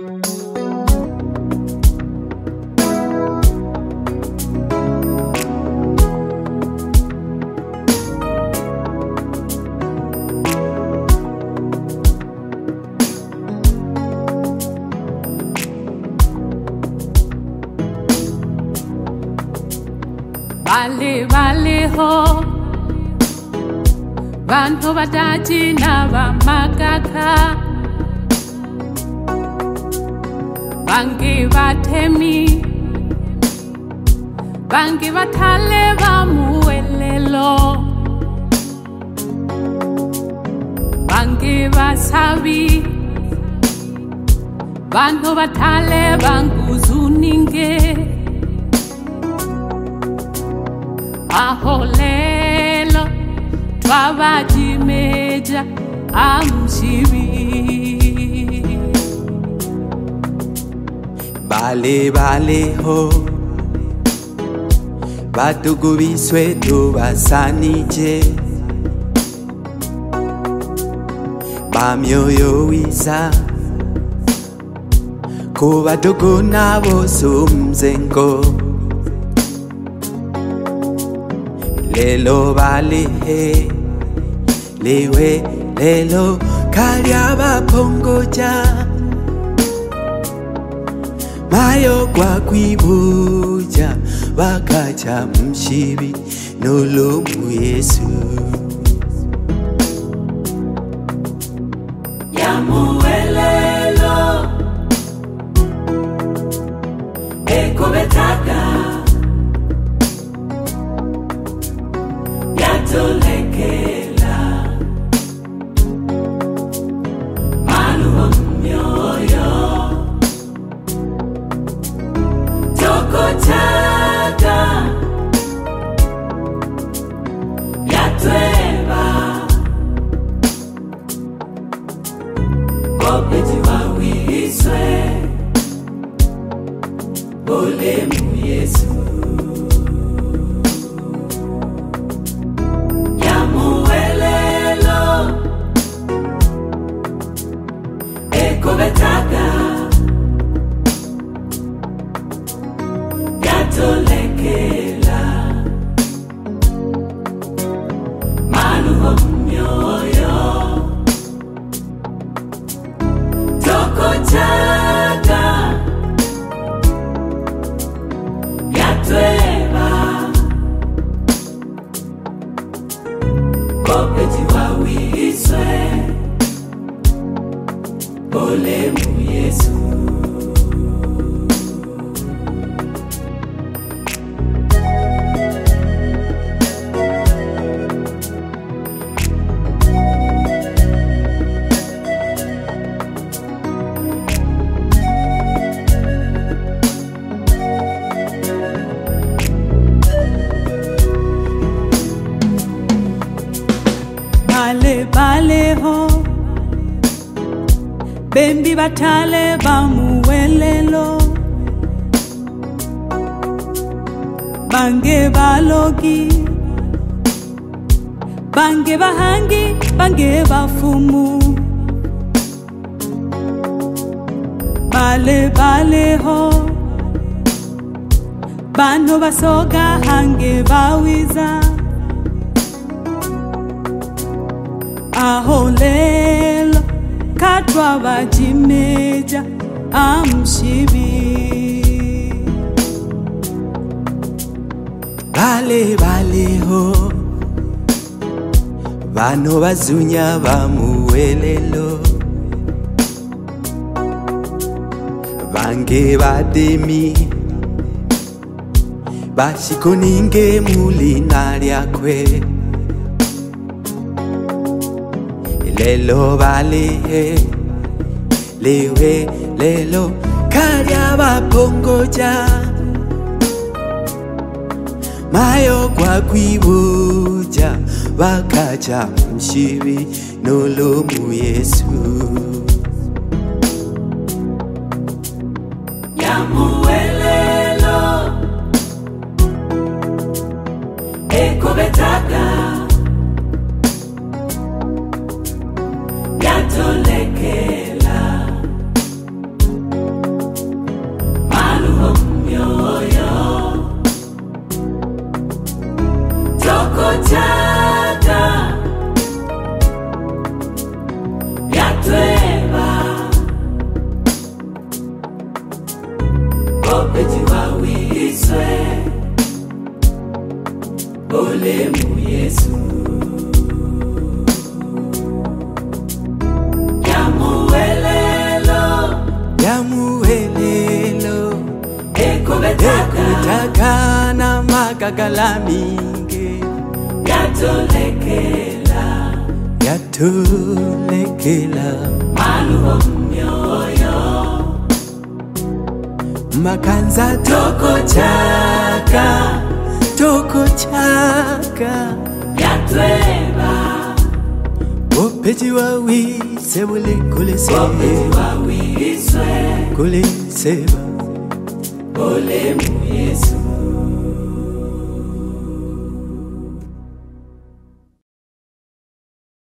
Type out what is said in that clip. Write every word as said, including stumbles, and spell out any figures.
Vale, vale ho Vanhu vatati na vamakaka Vangi vatemi Vangi vatale vamuelelo Vangi vasavi Vanhu vatale vanguzuninge Aholelo twavajimeja amshibi Bale bale ho Batugu biswetu basanije Bamyoyo wisa Kubatugu nabo sumzengo Lelo bale he Lewe lelo kalyaba pongoja Mayo kwa kwibuja Wakacha mshibi Nolomu Yesu Yamuelelo Eko betaka Yatolekela Manu myoyo Toko chaka Yatweba Kopeti wawiswe Olemu Yesu Betaka Yatolekela Manu myoyo Toko chaka Yatweba Kopeti wawiswe Olemu Yesu Bale bale ho Bembi batale bamuelelo Bange balogi Bange bahangi Bange bafumu Bale bale ho Bano basoga hange bawiza Aholelo Katwa vajimeja amshibi Bale bale ho Vano bazunya bamuelelo Vange bademi Bashikoninge mulinarya kwe Lelo bale he Lewe lelo kalyaba pongoja Mayo kwa kwibuja Wakacha mshibi Nolomu Yesu Yamuelelo Eko betaka Yatolekela kagalaminge yatolekela yatolekela maluho myoyo makanza toko chaka toko chaka yatweba opeji wawi sebule kulese wawiswe kuleseba ole mu Yesu